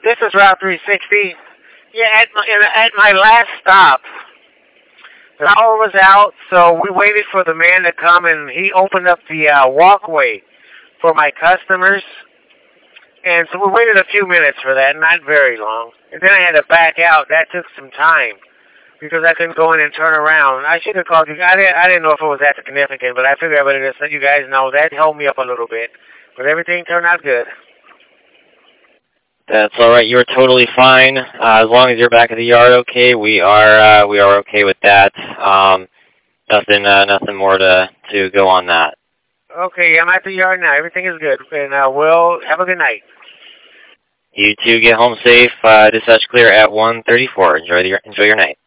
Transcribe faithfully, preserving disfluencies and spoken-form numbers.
this is Route three sixty. Yeah, at my, at my last stop, the power was out, so we waited for the man to come, and he opened up the uh, walkway for my customers. And so we waited a few minutes for that, not very long. And then I had to back out. That took some time because I couldn't go in and turn around. I should have called you. I didn't, I didn't know if it was that significant, but I figured I would just let you guys know. That held me up a little bit. But everything turned out good. That's all right. You're totally fine. Uh, as long as you're back at the yard okay, we are uh, we are okay with that. Um, nothing uh, nothing more to, to go on that. Okay, I'm at the yard now. Everything is good. And uh, we'll have a good night. You two get home safe. Uh, dispatch clear at one thirty-four. Enjoy, the, enjoy your night.